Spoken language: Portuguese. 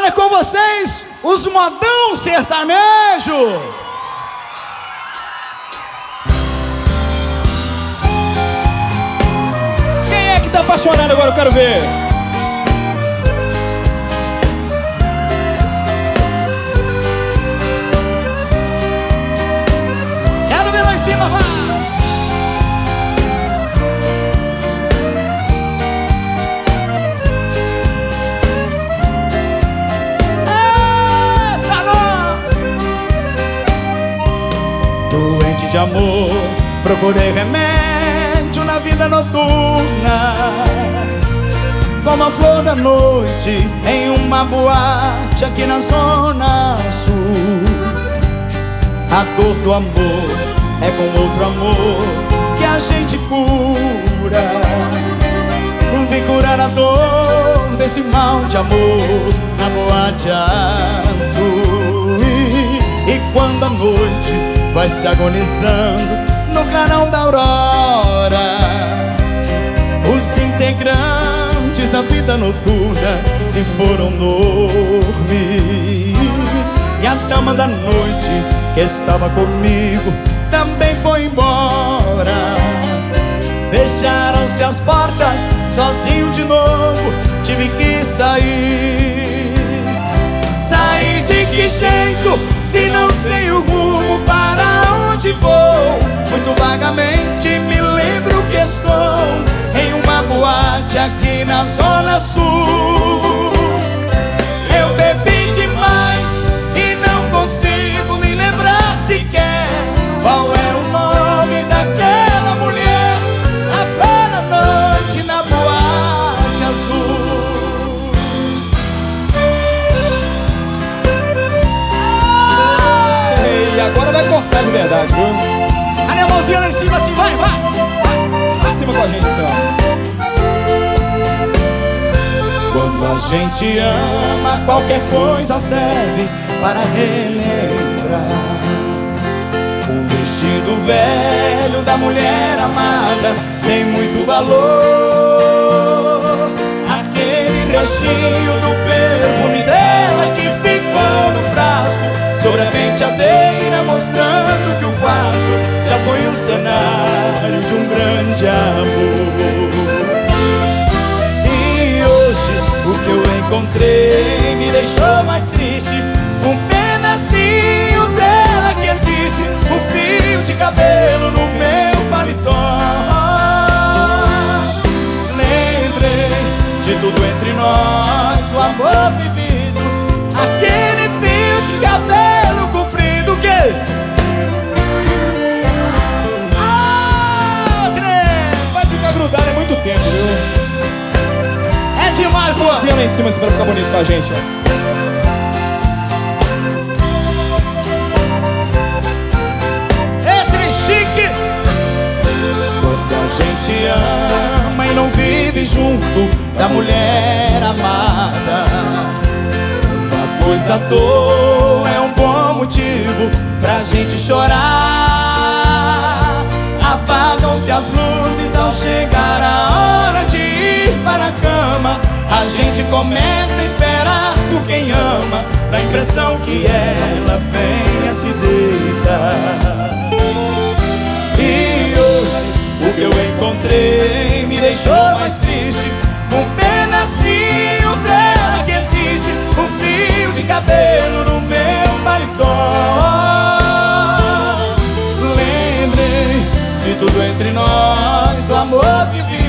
Agora é com vocês, os modão sertanejo. Quem é que tá apaixonado agora? Eu quero ver. Quero ver lá em cima, vai. Doente de amor, procurei remédio na vida noturna, como a flor da noite em uma boate aqui na zona sul. A dor do amor é com outro amor que a gente cura. Vim curar a dor desse mal de amor na boate azul. E quando a noite vai se agonizando no clarão da aurora, os integrantes da vida noturna se foram dormir. E a dama da noite que estava comigo também foi embora. Fecharam-se as portas, sozinho de novo tive que sair. Sair de que jeito, se não sei o rumo para onde vou? Muito vagamente me lembro que estou em uma boate aqui na zona sul. Eu bebi demais e não consigo me lembrar sequer qual é o nome daquela mulher. A bela noite na boate azul. E agora vai cortar de verdade, viu? A minha mãozinha lá em cima assim, vai, vai! Vai em cima com a gente, assim, ó. Quando a gente ama, qualquer coisa serve para relembrar. O vestido velho da mulher amada tem muito valor. Aquele restinho do perfume dela que ficou no frasco sobre a penteadeira, mostrando que o quarto já foi um cenário de um grande amor. E hoje o que eu encontrei me deixou mais triste. Um pedacinho dela que existe, um fio de cabelo no meu paletó. Lembrei de tudo entre nós, o amor vivido, aquele fio de cabelo comprido que... vai ficar grudado, é muito tempo, viu? É demais, boa! Lá em cima assim, pra ficar bonito com a gente, ó. A gente ama e não vive junto da mulher amada. Uma coisa à toa é um bom motivo pra gente chorar. Apagam-se as luzes ao chegar a hora de ir para a cama. A gente começa a esperar por quem ama, dá a impressão que ela venha se deitar. E hoje o que eu encontrei me deixou mais triste. Um pedacinho dela que existe, um fio de cabelo no meu paletó. Lembrei de tudo entre nós, do amor vivido,